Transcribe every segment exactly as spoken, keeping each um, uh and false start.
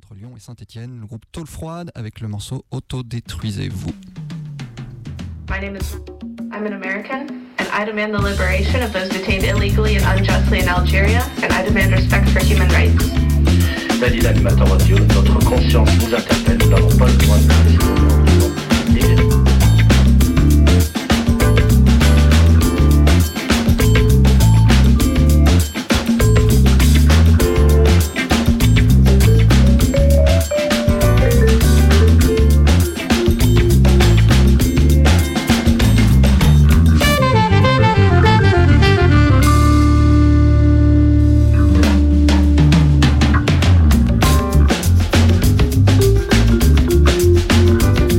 entre Lyon et Saint-Étienne, le groupe Tôle Froide avec le morceau Autodétruisez-vous. My name is I'm an American and I demand the liberation of those detained illegally and unjustly in Algeria and I demand respect for human rights. Daily l'animateur radio, notre conscience nous interpelle, nous n'avons pas le droit de laisser nos libérer. Thank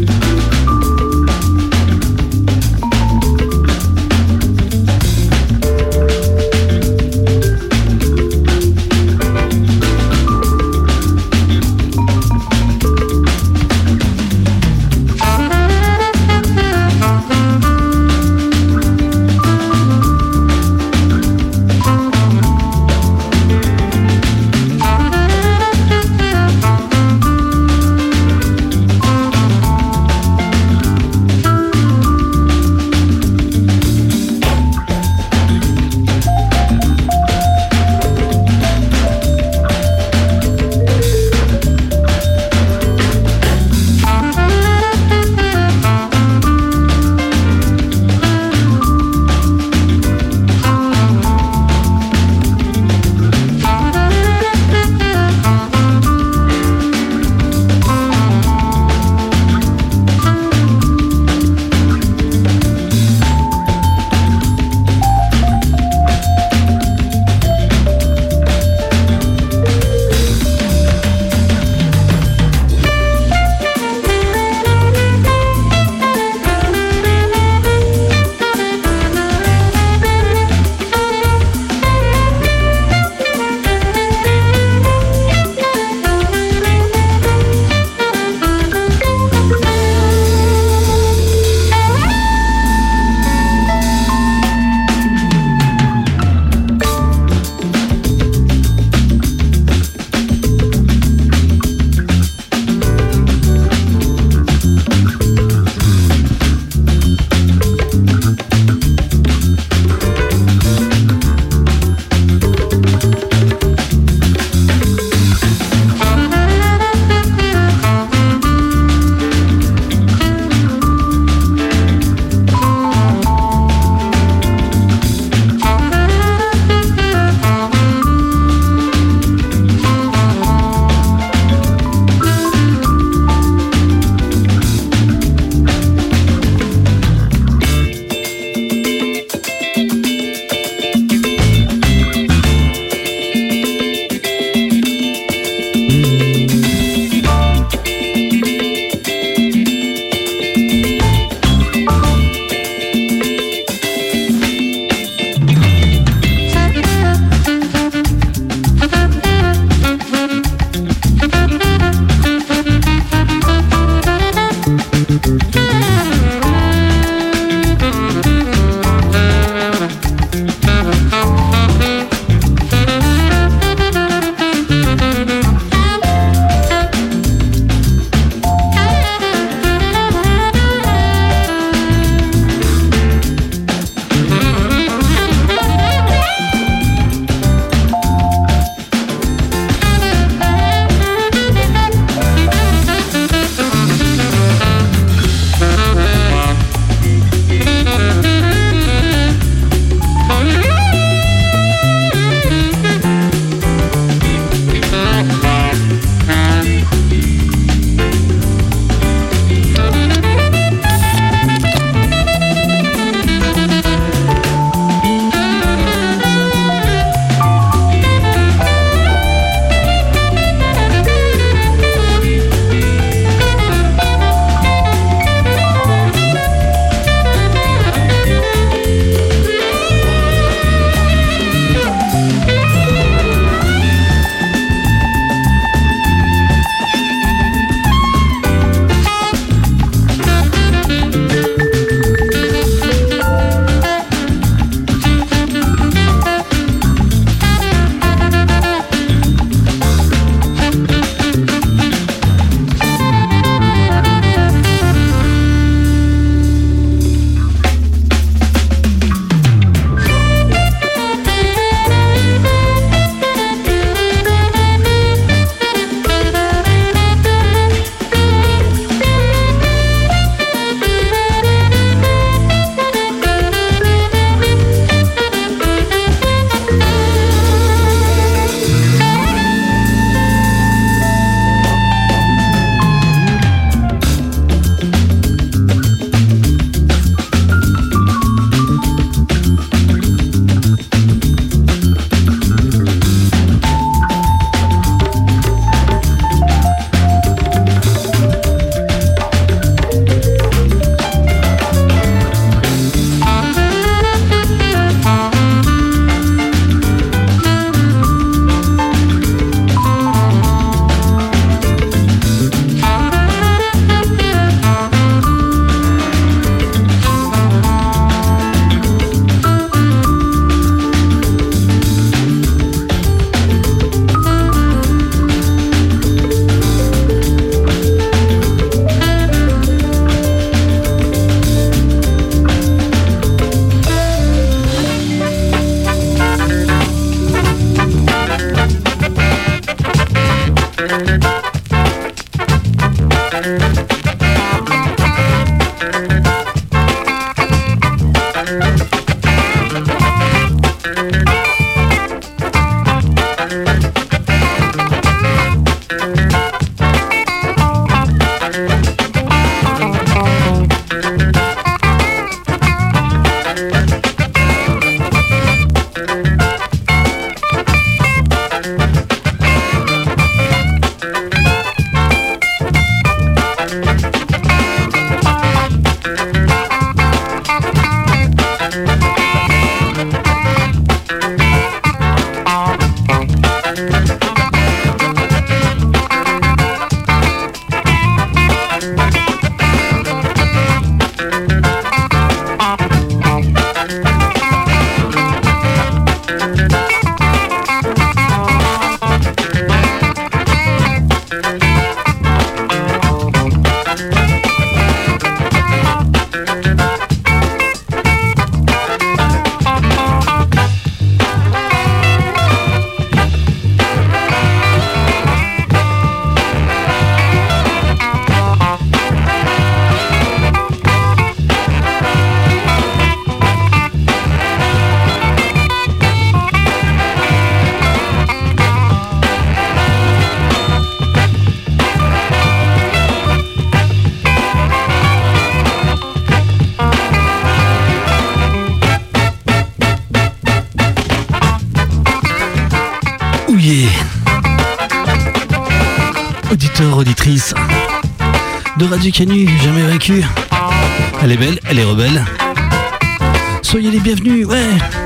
Auditeur, auditrice de Radio Canu, jamais vaincu. Elle est belle, elle est rebelle. Soyez les bienvenus, ouais.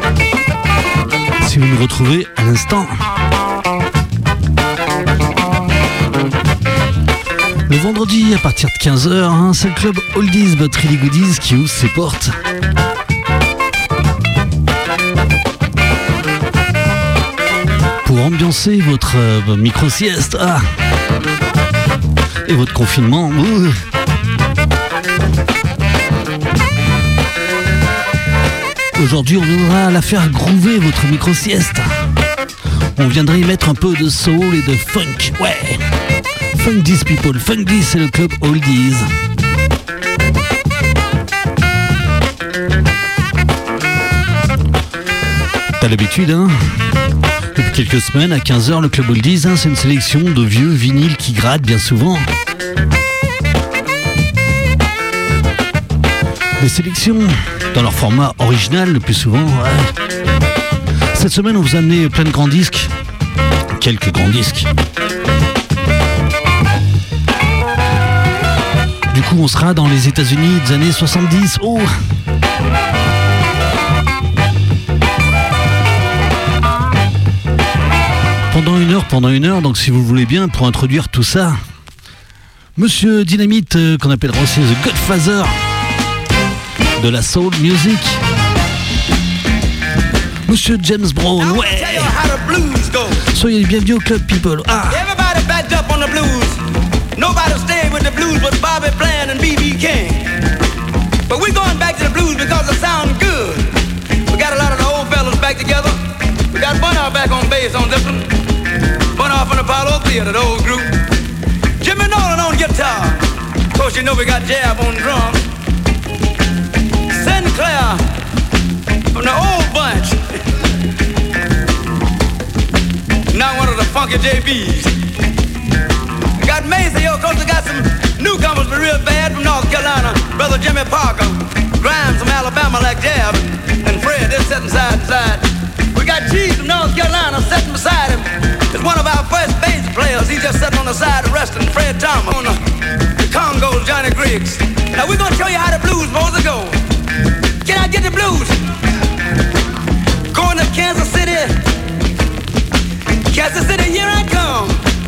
Si vous nous retrouvez à l'instant. Le vendredi à partir de quinze heures, hein, c'est le club Oldies but Really Goodies qui ouvre ses portes. Pour ambiancer votre euh, micro-sieste ah. et votre confinement. Ouh. Aujourd'hui, on viendra la faire groover votre micro-sieste. On viendra y mettre un peu de soul et de funk. Ouais. Funk This People. Funk This, c'est le club Oldies. T'as l'habitude, hein? Depuis quelques semaines, à quinze heures, le club Oldies, hein, c'est une sélection de vieux vinyles qui grattent bien souvent. Des sélections dans leur format original le plus souvent. Ouais. Cette semaine, on vous a amené plein de grands disques. Quelques grands disques. Du coup, on sera dans les États-Unis des années soixante-dix. Oh! Pendant une heure, pendant une heure, donc si vous le voulez bien, pour introduire tout ça, Monsieur Dynamite, euh, qu'on appellera aussi The Godfather de la soul music. Monsieur James Brown, ouais. Soyez les bienvenus au club people. Ah. Everybody backed up on the blues. Nobody stayed with the blues but Bobby Bland and B B King. But we're going back to the blues because it sounds good. We got a lot of the old fellas back together. We got Bunner back on bass on this one. Bunner from Apollo Theater, the old group. Jimmy Nolan on guitar. Of course, you know we got Jab on drums. Sinclair from the old bunch. Now one of the funky J Bs. We got Maceo, of course, we got some newcomers but real bad from North Carolina. Brother Jimmy Parker. Grimes from Alabama like Jab. And Fred, they're sitting side to side. We got Cheese from North Carolina sitting beside him. It's one of our first bass players. He's just sitting on the side resting. Fred Thomas on the, the Congos, Johnny Griggs. Now we're gonna show you how the blues supposed to go. Can I get the blues? Going to Kansas City. Kansas City, here I come.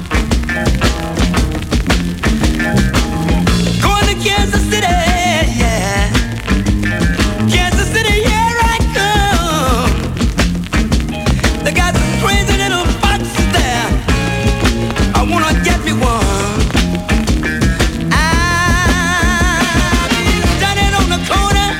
Going to Kansas City, yeah. Kansas City, here I come. They got some crazy little foxes there. I wanna get me one. I'll be standing on the corner.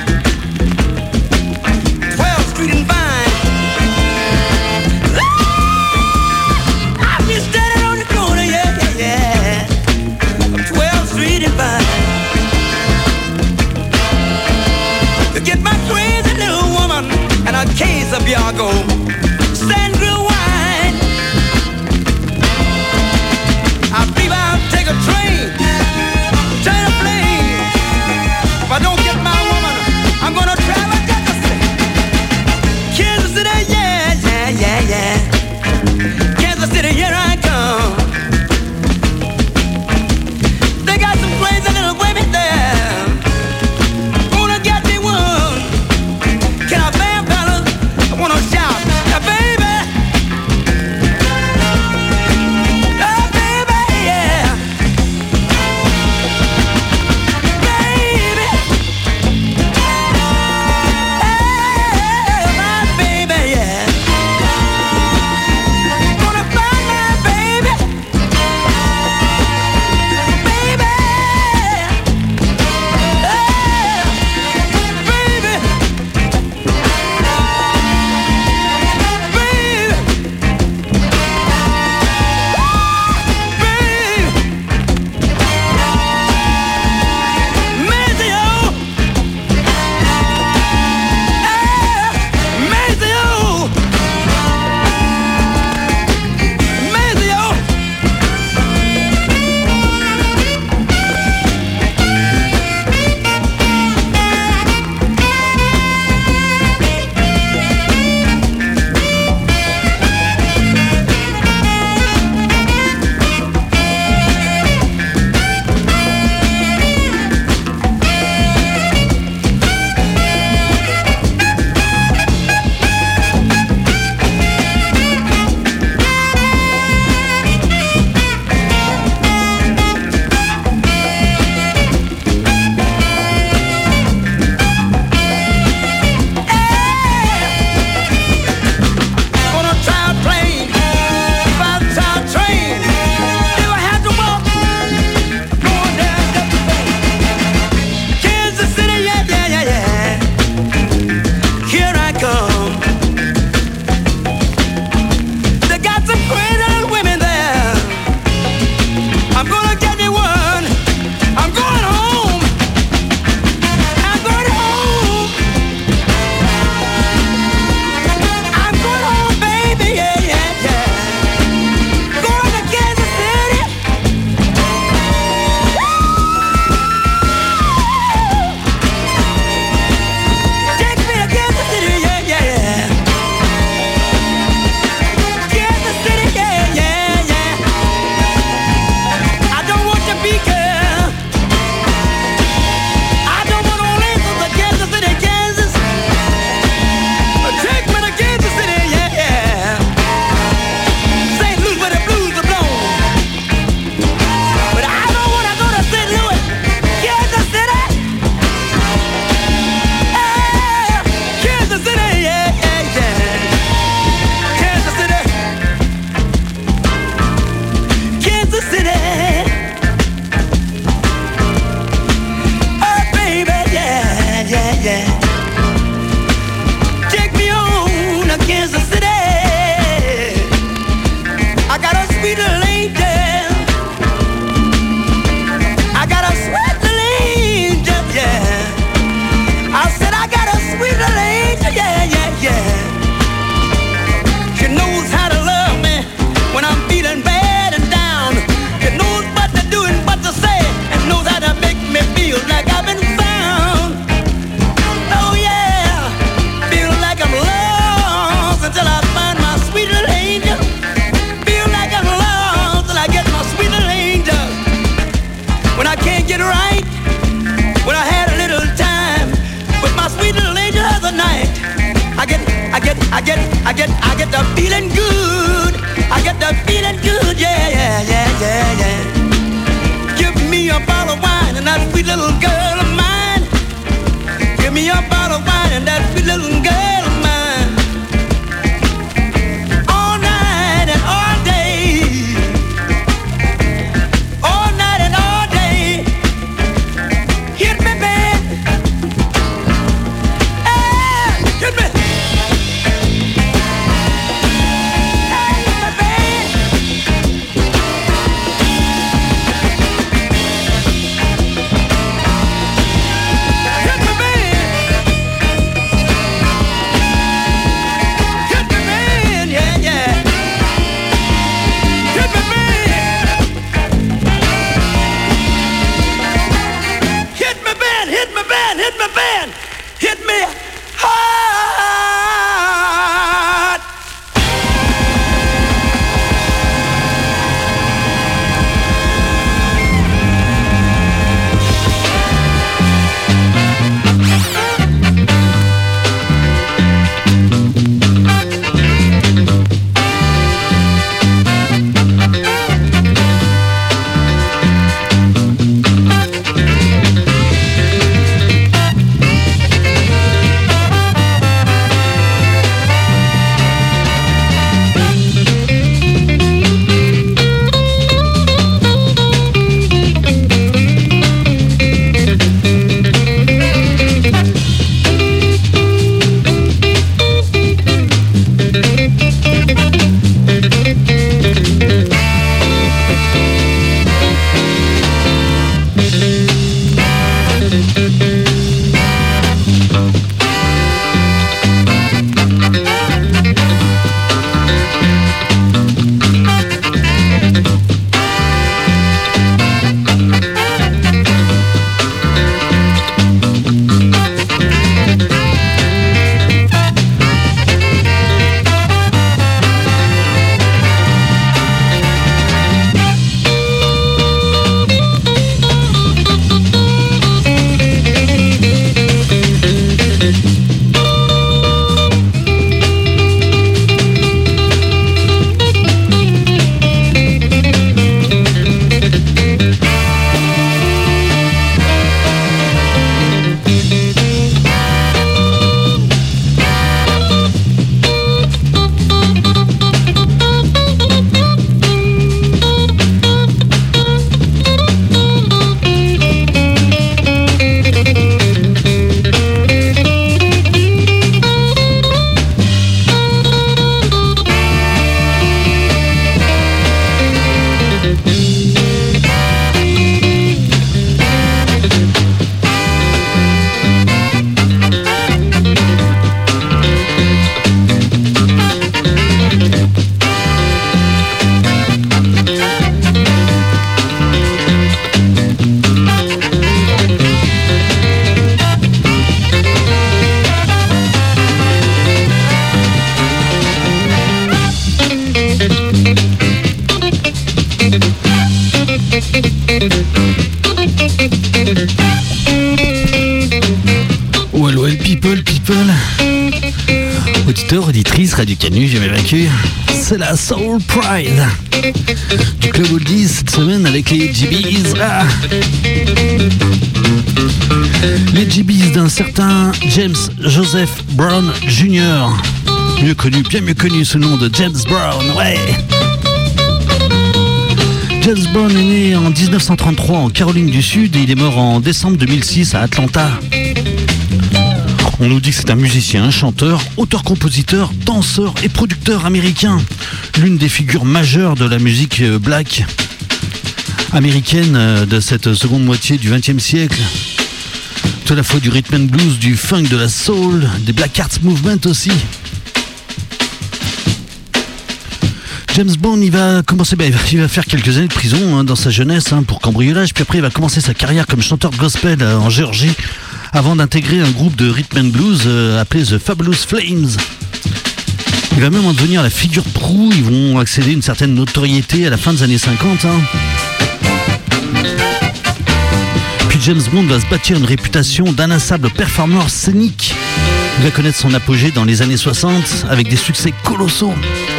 I'm gonna get me one. I'm going home. I'm going home. I'm going home, baby. Yeah, yeah, yeah. Going to Kansas City. Take me to Kansas City. Yeah, yeah, yeah. Kansas City. Yeah, yeah, yeah. I don't want to be girl. I don't want no labels of Kansas City, Kansas. Take me to Kansas City, yeah, yeah. Saint Louis where the blues are blown. But I don't wanna go to Saint Louis, Kansas City. Yeah, Kansas City, yeah, yeah, yeah. Kansas City. Kansas City. Oh, baby, yeah, yeah, yeah. Take me on to Kansas City. I got a sweet little angel. I got a sweet little angel, yeah. I said I got a sweet little angel, yeah, yeah, yeah. She knows how to love me when I'm feeling bad and down. She knows what to do and what to say, and knows how to make me feel like I've been found. Oh yeah, feel like I'm lost until I find my sweet little angel. Feel like I'm lost till I get my sweet little angel. When I can't get right, when I had a little time with my sweet little angel the other night, I get, I get, I get, I get, I get the feeling good. I get the feeling good, yeah, yeah, yeah, yeah, yeah. Give me a bottle of wine and that sweet little girl of mine. Give me a bottle of wine and that sweet little girl of mine. All night and all day. All night and all day. Hit me, baby. Hey, hit me. Hey, hit me, baby. Radio Canu, jamais vaincu. C'est la Soul Pride du Club Oldies cette semaine avec les G B's. Ah. Les G B's d'un certain James Joseph Brown junior Mieux connu, bien mieux connu sous le nom de James Brown, ouais. James Brown est né en dix-neuf cent trente-trois en Caroline du Sud et il est mort en décembre deux mille six à Atlanta. On nous dit que c'est un musicien, chanteur, auteur-compositeur, danseur et producteur américain. L'une des figures majeures de la musique black américaine de cette seconde moitié du vingtième siècle. Tout à la fois du rhythm and blues, du funk, de la soul, des black arts movement aussi. James Brown, il va commencer, ben, il va faire quelques années de prison hein, dans sa jeunesse hein, pour cambriolage, puis après il va commencer sa carrière comme chanteur de gospel euh, en Géorgie, avant d'intégrer un groupe de rhythm and blues euh, appelé The Fabulous Flames. Il va même en devenir la figure proue, ils vont accéder à une certaine notoriété à la fin des années cinquante. Hein. Puis James Brown va se bâtir une réputation d'inlassable performeur scénique. Il va connaître son apogée dans les années soixante avec des succès colossaux.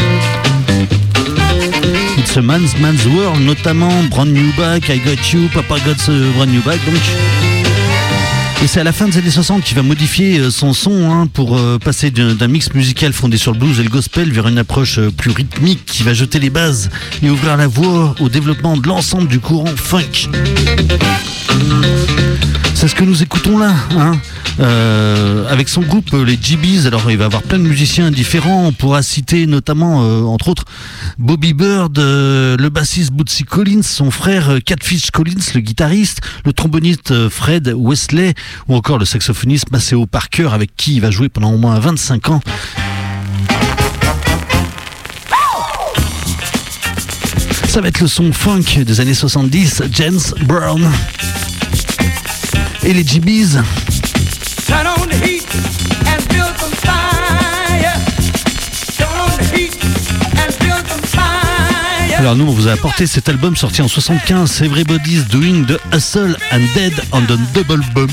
It's a Man's Man's World, notamment Brand New Back, I Got You, Papa Got a Brand New Back, donc. Et c'est à la fin des années soixante qu'il va modifier son son hein, pour euh, passer d'un, d'un mix musical fondé sur le blues et le gospel vers une approche euh, plus rythmique qui va jeter les bases et ouvrir la voie au développement de l'ensemble du courant funk. C'est ce que nous écoutons là, hein. Euh, avec son groupe les G B's. Alors il va y avoir plein de musiciens différents. On pourra citer notamment, euh, entre autres, Bobby Bird, euh, le bassiste Bootsy Collins, son frère euh, Catfish Collins, le guitariste, le tromboniste euh, Fred Wesley, ou encore le saxophoniste Maceo Parker, avec qui il va jouer pendant au moins vingt-cinq ans. Ça va être le son funk des années soixante-dix, James Brown. Et les G B's. Turn on the heat and build some fire. Turn on the heat and build some fire. Alors nous on vous a apporté cet album sorti en soixante-quinze, Everybody's Doing the Hustle and Dead on the Double Bump.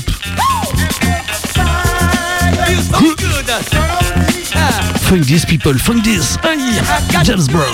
Funk this people, funk this. Aye. James Brown.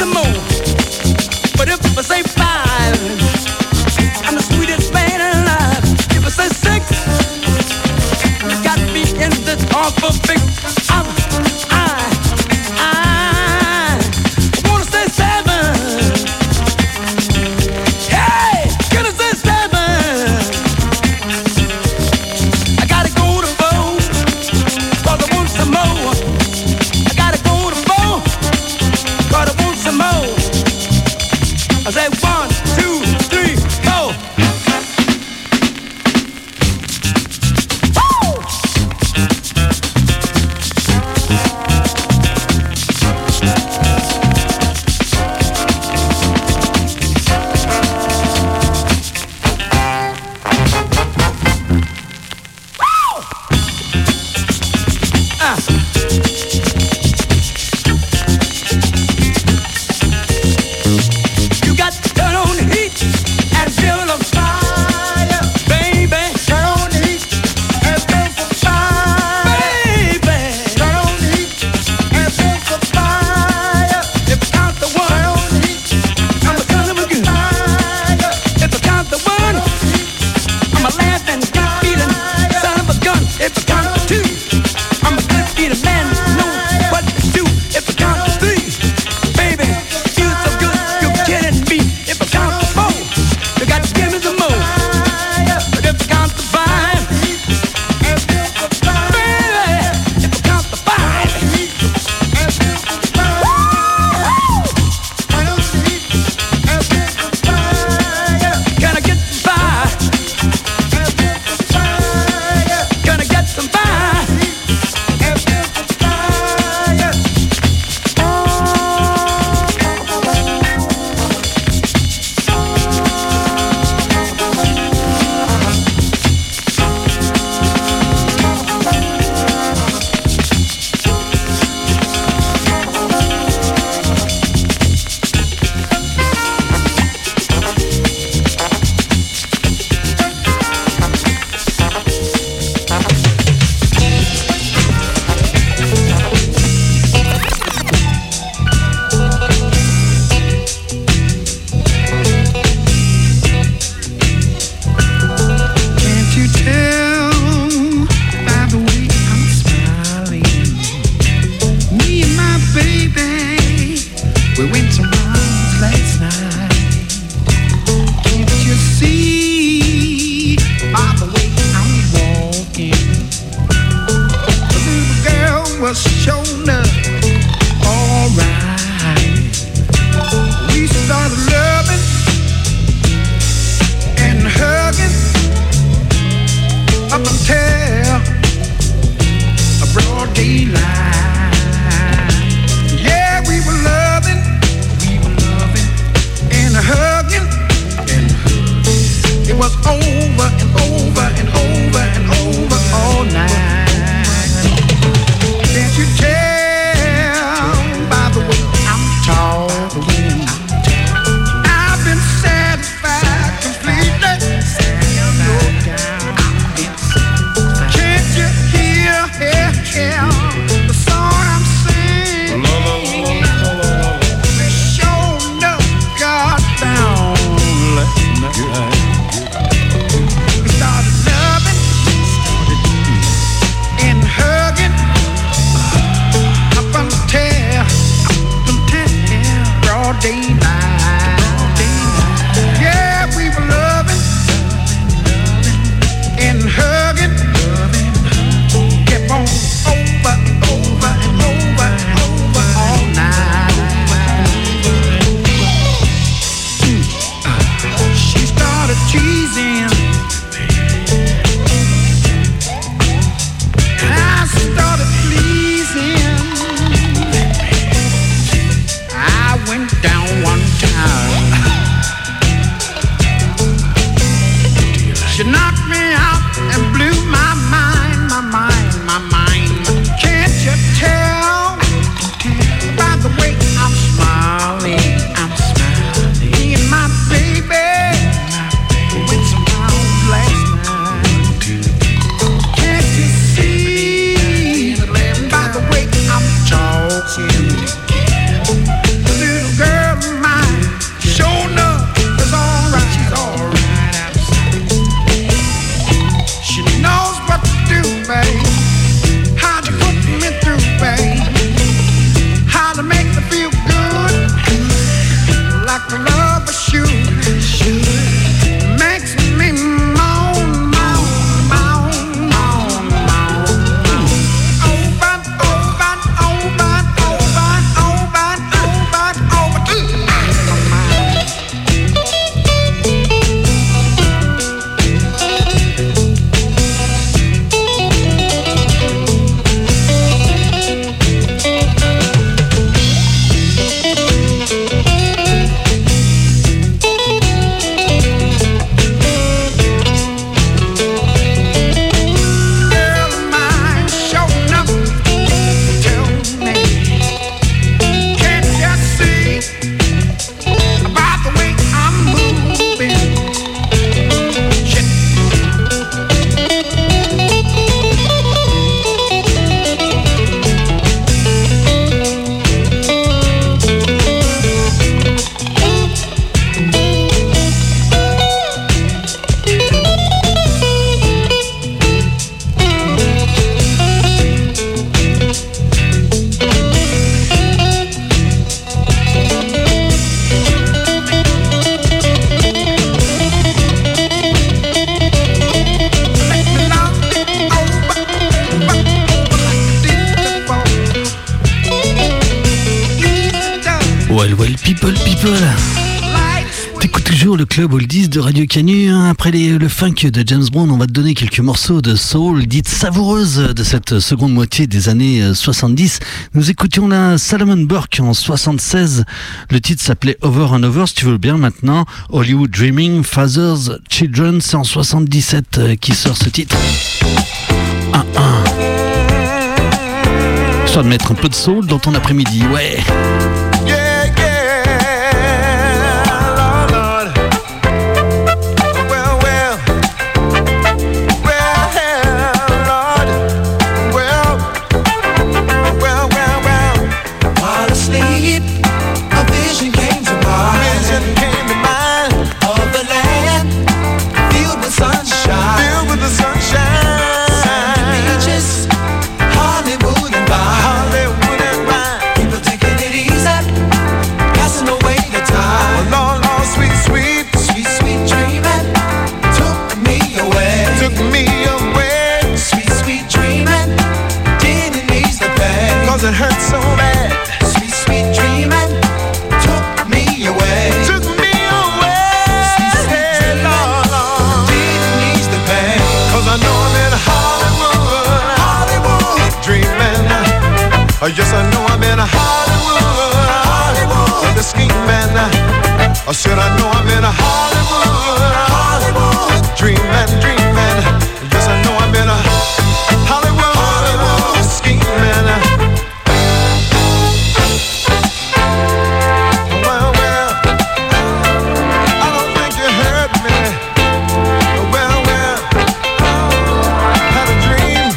some more. But if I say five, I'm the sweetest man alive. If I say six, you got me in this awful fix. I'm, I, I, I wanna say seven. Hey, can I say seven? I gotta go to four, 'cause I want some more. I gotta go to four, 'cause I want some more. I say one, two, three, four. Woo! Ah. You got to turn on the heat and feel the fire, baby. Turn on the heat and feel the fire, baby. Turn on the heat and feel the fire. If I count the one, turn on the heat, I'm a son of a gun. If I count the one, I'm a laughing, good feeling son of a gun. If I count the two, I'm a good feeling man who knows what to do. If I count the three, baby, feels so good, you're kidding me. If I count the four, you got to give me some more. But if I count the five, baby, if I count the five, can I get some five? Can I get some five? Can't you tell by the way I'm smiling? Me and my baby, we went to Mom's last night. Can't you see by the way I'm walking? The little girl was showing up alright. We started loving and hugging up until a broad daylight. Yeah, we were loving, we were loving and hugging and hugging. It was over and over and over and over all night. Can't you tell by the way I'm talking? I've been satisfied completely. No doubt. Can't you hear, hear, hear the song I'm singing? We sure know God down last night. We started loving and hugging up until, up until broad daylight. Yeah, we were loving and hugging, kept on over and over and over and over all night. Mm. She started teasing, and I started pleasing. I went down one time. well, people, people. T'écoutes toujours le club oldies de Radio Canu. Après les, le funk de James Brown, on va te donner quelques morceaux de soul dites savoureuses de cette seconde moitié des années soixante-dix. Nous écoutions la Salomon Burke en soixante-seize. Le titre s'appelait Over and Over, si tu veux bien maintenant. Hollywood Dreaming, Fathers, Children, c'est en soixante-dix-sept qui sort ce titre. un un. Histoire de mettre un peu de soul dans ton après-midi, ouais. Yes, I know I'm in a Hollywood, Hollywood, the scheme man. I said I know I'm in a Hollywood, Hollywood, dreaming, dreaming. Yes, I know I'm in a Hollywood, Hollywood, the scheme man. Well, well, I don't think you heard me. Well, well, had a dream.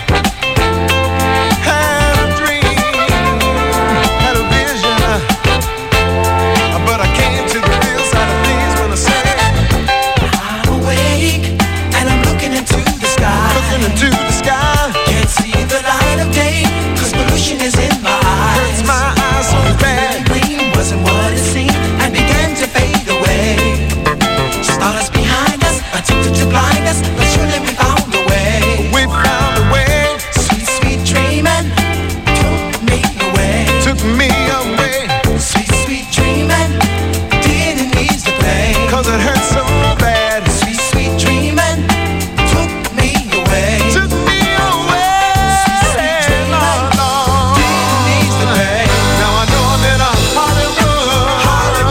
To the sky, can't see the light of day, cause pollution is in my eyes. Hurts my eyes so bad. The gleam wasn't what it seemed and began to fade away. Stardust behind us, attempted to blind us, but surely we found a way. We found a way. Sweet, sweet dreaming took me away. Took me away. Sweet, sweet dreaming didn't ease the pain, cause it hurt so bad. Sweet, sweet dreaming took me away. Took me away. Sweet, sweet dreaming didn't ease the pain. Now I know I'm in a Hollywood, Hollywood.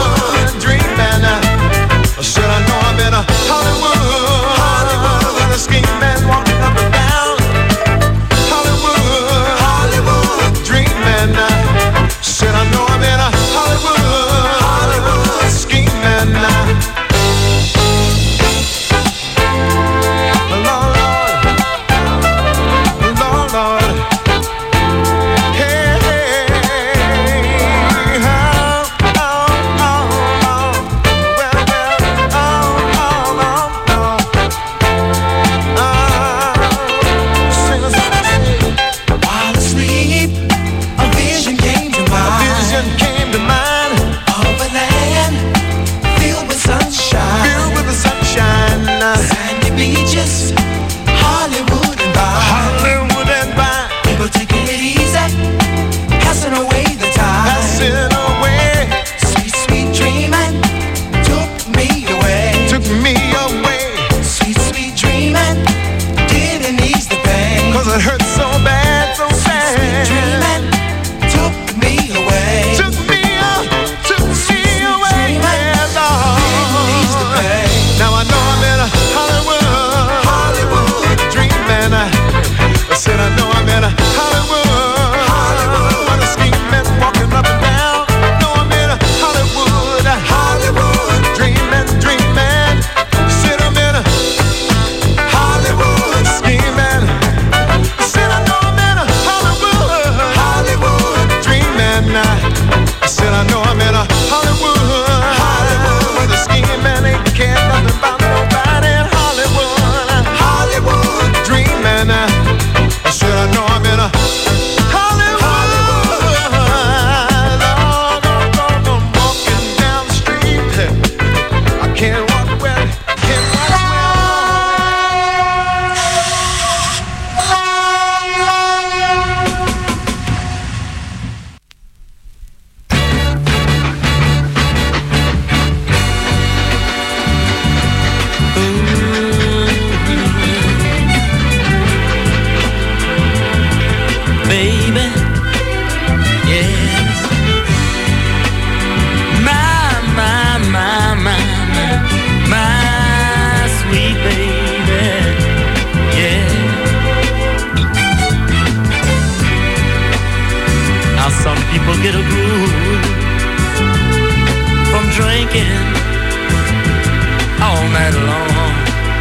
drinking all night long.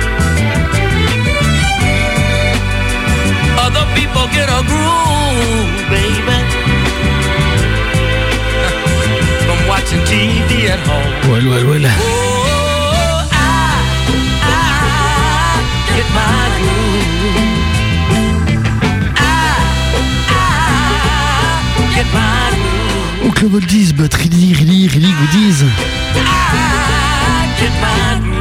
Other people get a groove, baby, from watching T V at home. Well, well, well. Oh, I, I get my groove. I, I get my groove. Au Club Oldies, but really, really, really goodies. I get my groove.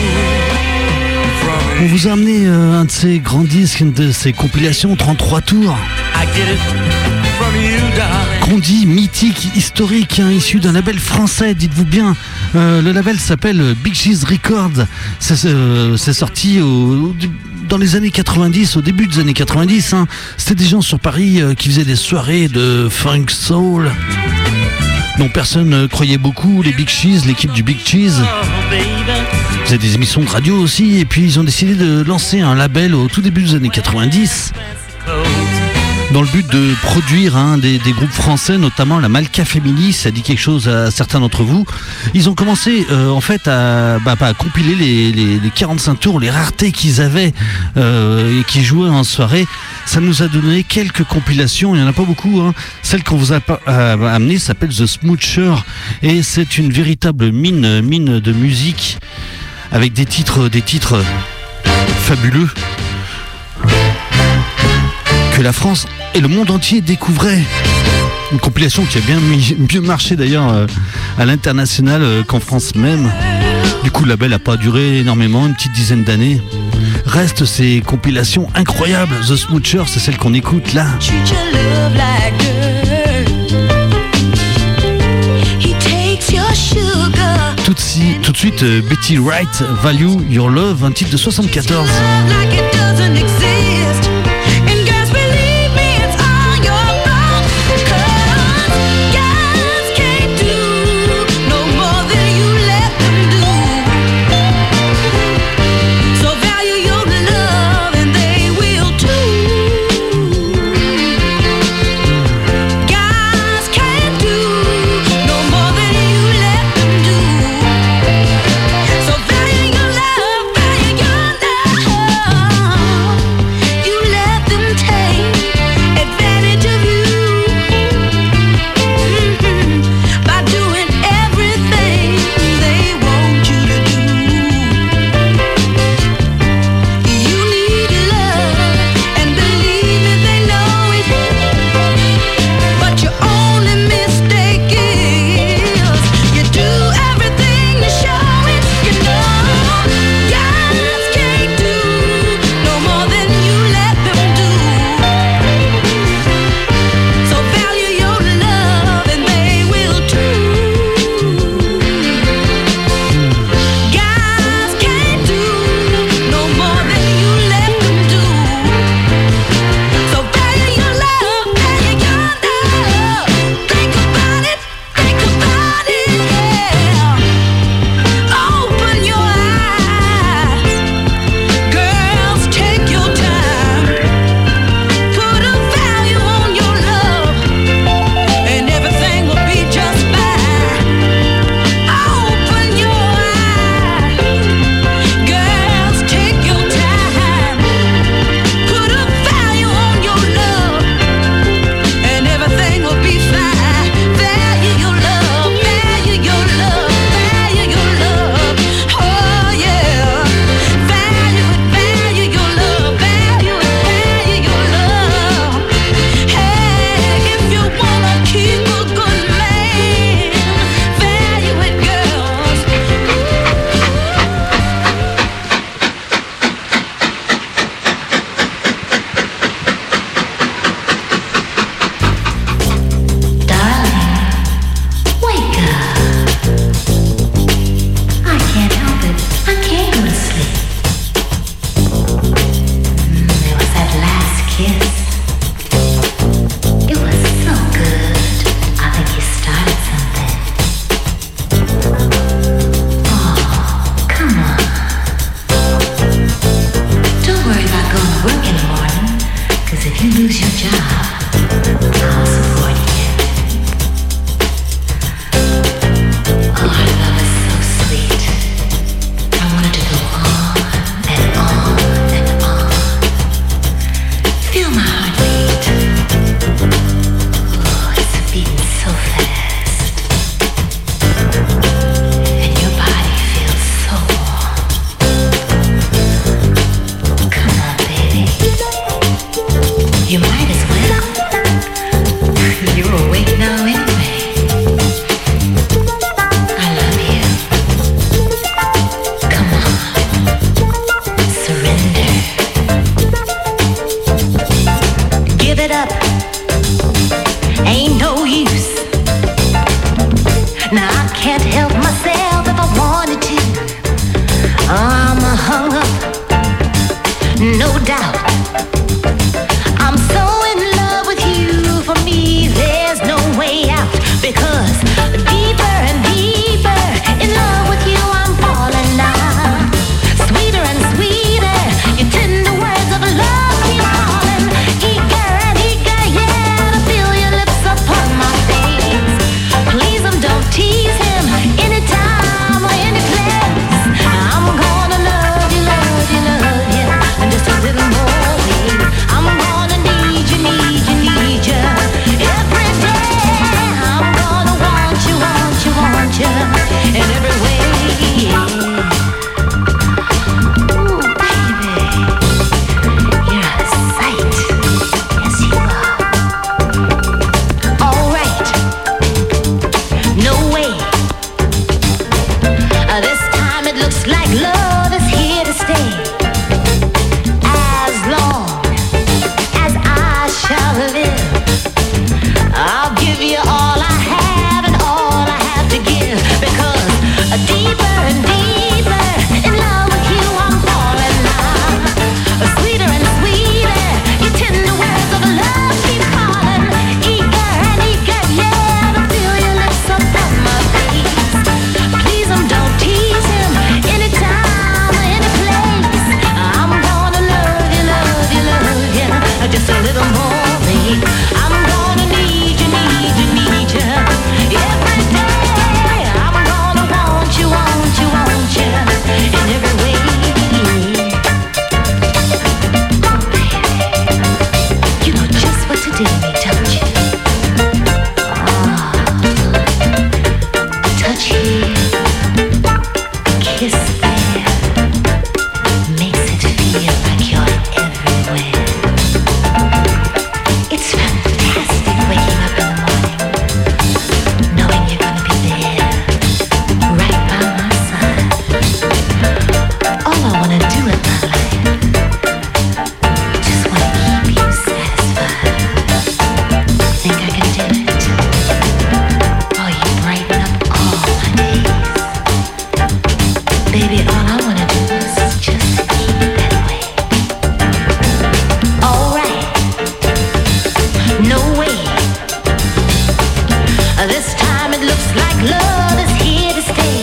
On vous a amené euh, un de ces grands disques, une de ces compilations trente-trois tours. I get it from you, darling. Qu'on dit mythique, historique, hein, issu d'un label français, dites-vous bien. Euh, le label s'appelle Big Cheese Records. C'est, euh, c'est sorti au, au, dans les années quatre-vingt-dix, au début des années quatre-vingt-dix. Hein. C'était des gens sur Paris euh, qui faisaient des soirées de funk soul dont personne ne croyait beaucoup. Les Big Cheese, l'équipe du Big Cheese. Oh, baby. Ils faisaient des émissions de radio aussi. Et puis ils ont décidé de lancer un label au tout début des années quatre-vingt-dix. Dans le but de produire hein, des, des groupes français, notamment la Malka Family, ça dit quelque chose à certains d'entre vous. Ils ont commencé euh, en fait à, bah, à compiler les, les, les quarante-cinq tours, les raretés qu'ils avaient euh, et qui jouaient en soirée. Ça nous a donné quelques compilations, il n'y en a pas beaucoup. Hein. Celle qu'on vous a euh, amenée s'appelle The Smoocher et c'est une véritable mine, mine de musique avec des titres, des titres fabuleux que la France et le monde entier découvraient. Une compilation qui a bien mieux marché d'ailleurs euh, à l'international euh, qu'en France même. Du coup, le label n'a pas duré énormément, une petite dizaine d'années. Restent ces compilations incroyables. The Smoocher, c'est celle qu'on écoute là. Tout de, suite, tout de suite, euh, Betty Wright, Value Your Love, un titre de soixante-quatorze. help myself if I wanted to. I'm hung up, no doubt. I'm so in love with you. For me, there's no way out. Because deeper and deeper in love with you, I'm falling now. Sweeter and sweeter, your tender words of love keep calling. Eager and eager, yeah, to feel your lips upon my face. Please, um, don't tease him anytime or any place. I'm gonna love you, love you, love you, and just a little more, baby. I'm gonna need you, need you, need you every day. I'm gonna want you, want you, want you in every way. Ooh, baby, you're a sight. Yes, you are. All right, no way. Uh, this time it looks like love is here to stay. As long as I shall live, I'll give you all I have and all I have to give. Because uh, deeper and deeper in love with you, I'm falling now. Uh, sweeter and sweeter, your tender words of love keep calling. Eager and eager, yeah, to feel your lips upon my face. Please, um, don't tease him anytime or any place. I'm gonna love you, love you, love you, just a little more, babe. I'm gonna need you, need you, need you every day. I'm gonna want you, want you, want you in every way. Oh, baby, you know just what to do to me, don't you? Ah, touch here, kiss there, makes it feel like you're everywhere. It's fantastic waking up in the morning, knowing you're gonna be there, right by my side. All I wanna do in my life, just wanna keep you satisfied. Think I can do it? Oh, you brighten up all my days. Baby, all I wanna do is just keep it that way. All right, no way. Uh, This time it looks like love is here to stay.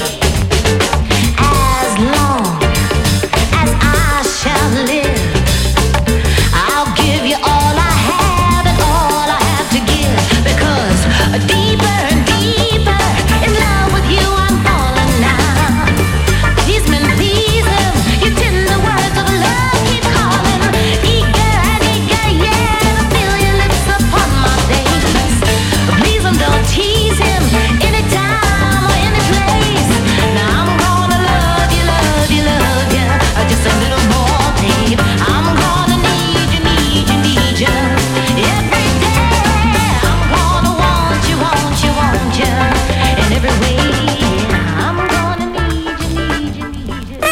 As long as I shall live, I'll give you all I have and all I have to give. Because uh, deeper and deeper in love with you, I'm falling now. Please, man, please, him, your tender words of love keep calling. Eager and eager, yeah, to feel your lips upon my face. Please, um, don't tease him anytime or any place. Now I'm gonna love you, love you, love you, uh, just a little more, babe. I'm gonna need you, need you, need you every day. I'm gonna want you, want you, want you in every way. I'm gonna need you, need you, need you.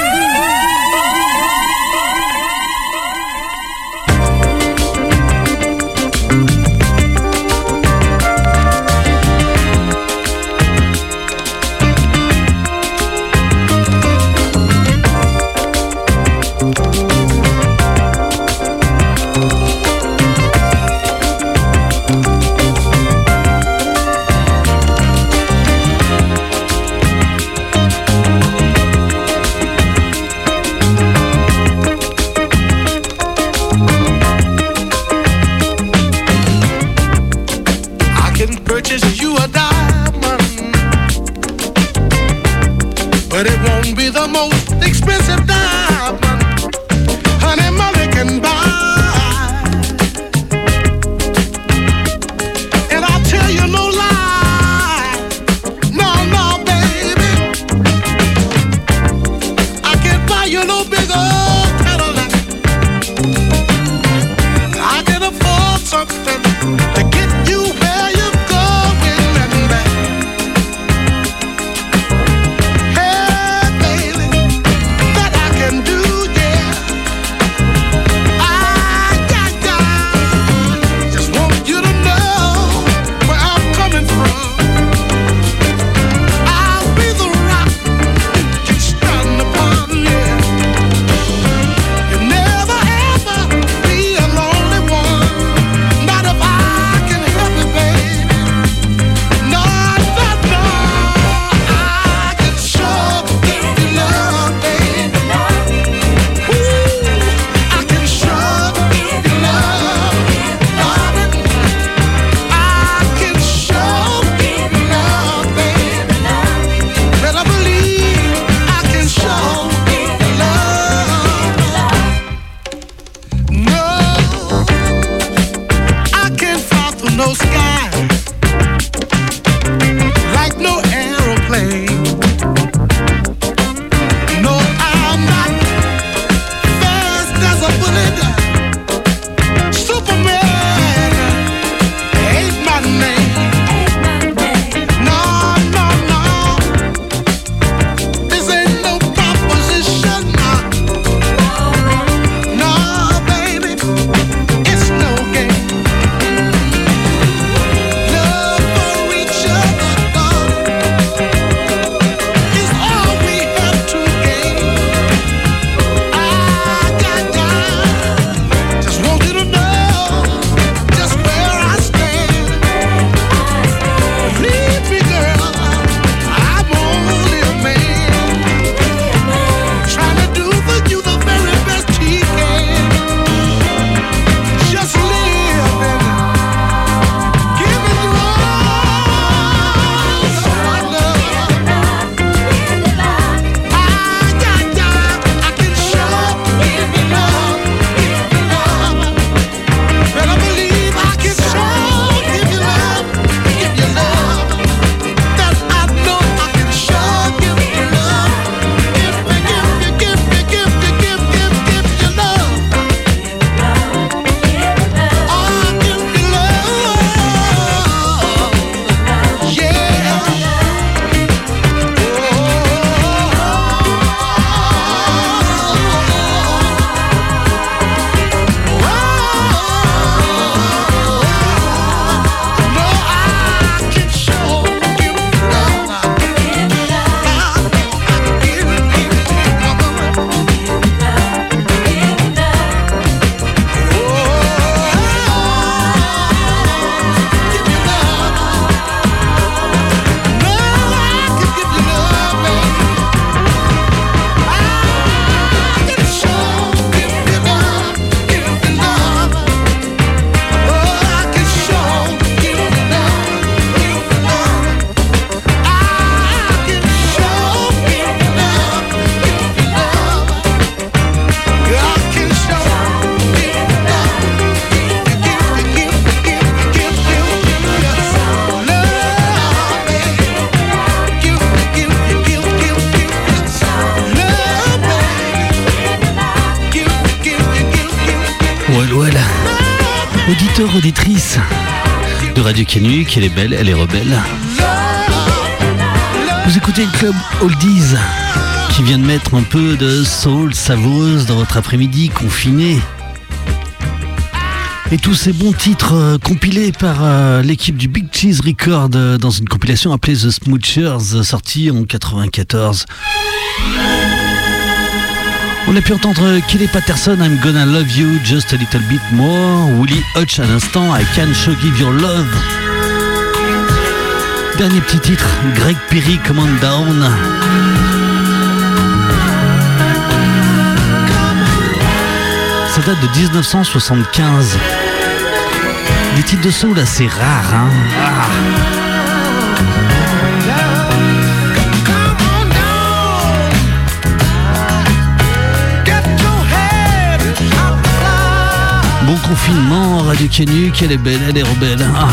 I can purchase you a diamond, but it won't be the most expensive diamond honey money can buy. And I tell you no lie, no, no, baby, I can't buy you no bigger Cadillac. I can afford something to get you where you're going and back. Hey, baby, that I can auditeurs, auditrices de Radio Canu, qu'elle est belle, elle est rebelle. Vous écoutez le club Oldies qui vient de mettre un peu de soul savoureuse dans votre après-midi confiné. Et tous ces bons titres euh, compilés par euh, l'équipe du Big Cheese Record euh, dans une compilation appelée The Smoochers, euh, sortie en quatre-vingt-quatorze. On a pu entendre Kelly Patterson, I'm Gonna Love You Just a Little Bit More, Willie Hutch à l'instant, I Can Show Give Your Love. Dernier petit titre, Greg Perry, Come On Down. Ça date de dix-neuf cent soixante-quinze. Des titres de soul assez rares, hein. Ah. Bon confinement, Radio Canu, qu'elle est belle, elle est rebelle. Ah.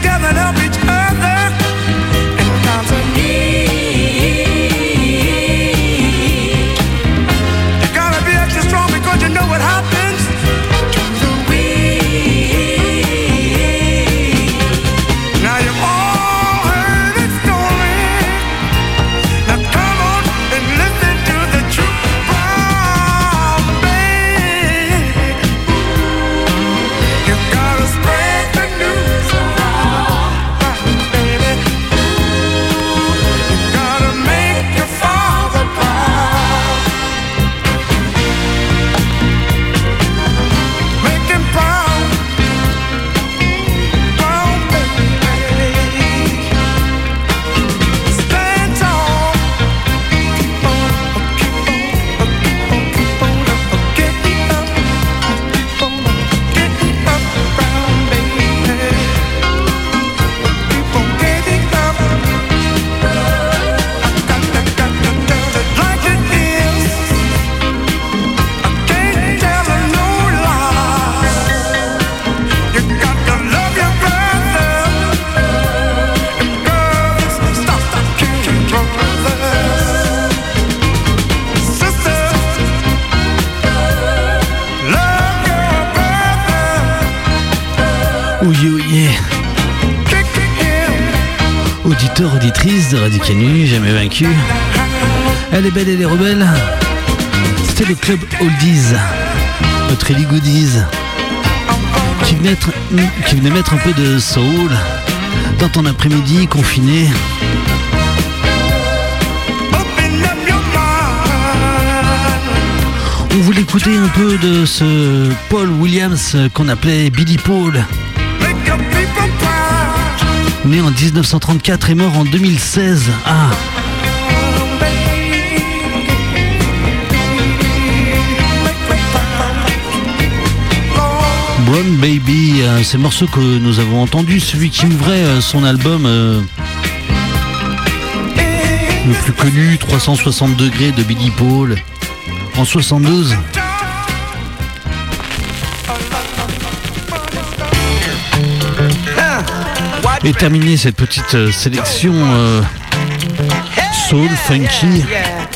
together and help each other in times of need. You gotta be extra strong because you know what happens to the weak. Now you've all heard the story. Now come on and listen to the truth. Brown baby, you gotta spread the news around, baby. You gotta make your father proud. Make him proud, brown baby. Stand tall, keep on, keep on, keep on, getting up, keep on, getting up, brown baby. Keep on getting up. I got to, got to tell it like it is. I can't tell her no lie. You got to love your brother. And girls, stop, stop killing brothers. Sisters, love your brother. Ouye, ouye. Kick, kick him. Auditeur, auditrice de Radio Canu, jamais vaincu. Elle est belle, elle est rebelle. C'était le club Oldies, notre Ellie Goodies, qui venait, être- qui venait mettre un peu de soul dans ton après-midi confiné. Open up your mind. On voulait écouter un peu de ce Paul Williams qu'on appelait Billy Paul, Make your people proud. né en dix-neuf cent trente-quatre et mort en deux mille seize. Ah, Brown Baby, euh, c'est le morceau que nous avons entendu, celui qui ouvrait euh, son album euh, le plus connu, trois cent soixante degrés de Billy Paul, en soixante-douze. Et terminer cette petite euh, sélection euh, soul, funky,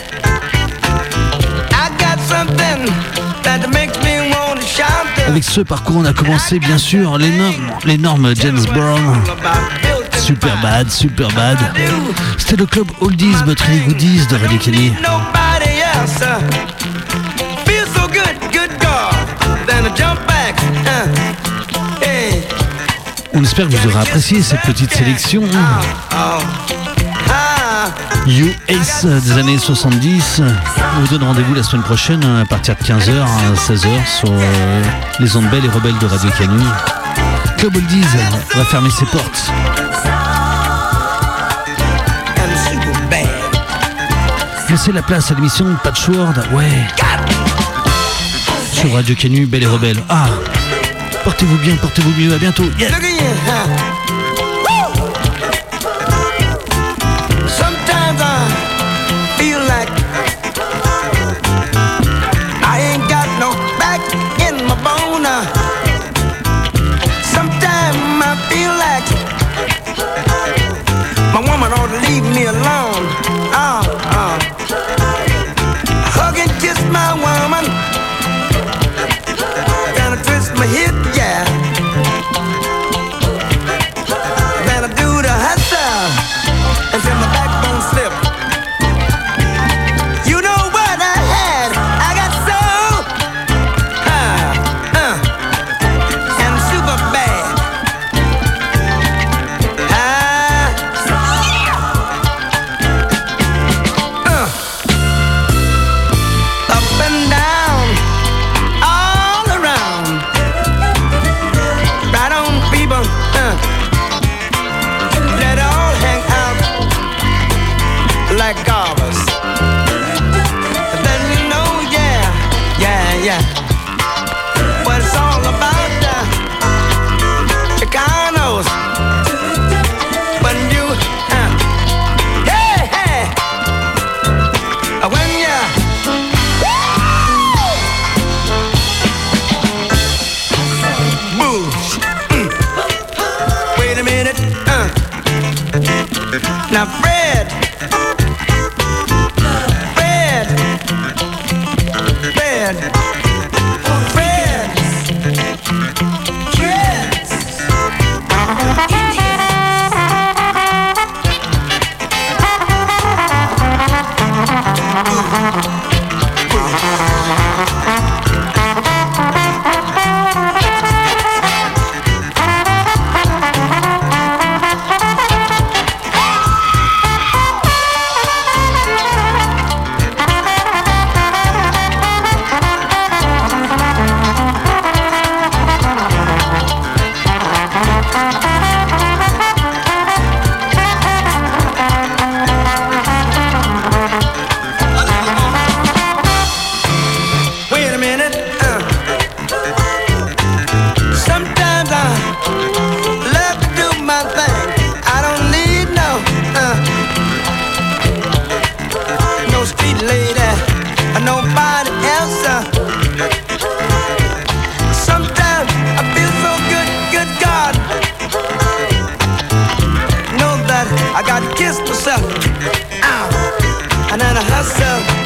I got something that makes me want to shout. avec ce parcours on a commencé bien sûr l'énorme, l'énorme James Brown, Super Bad, Super Bad. C'était le club Oldies but Really Goodies de Radio Canu. Nobody else uh, feels so good, good God, than a jump back. Uh, hey. On espère que vous aurez apprécié cette petite sélection Oh, ah. U S des années soixante-dix. On vous donne rendez-vous la semaine prochaine à partir de quinze heures à seize heures sur euh, les ondes belles et rebelles de Radio Canu. Club Oldies va fermer ses portes. And super bad. Laissez la place à l'émission Patchwork, ouais. Sur Radio Canu, belle et rebelle. Ah, portez-vous bien, portez-vous mieux, à bientôt. Yeah. Look at you, huh? Woo! Sometimes I feel like I ain't got no back in my bone. uh. Sometimes I feel like my woman ought to leave me alone. Oh, oh. Hug and kiss my woman. Gonna twist my hip, yeah. Now Fred, Fred, Fred, Fred, yes. I got to kiss myself, ow, and then I hustle.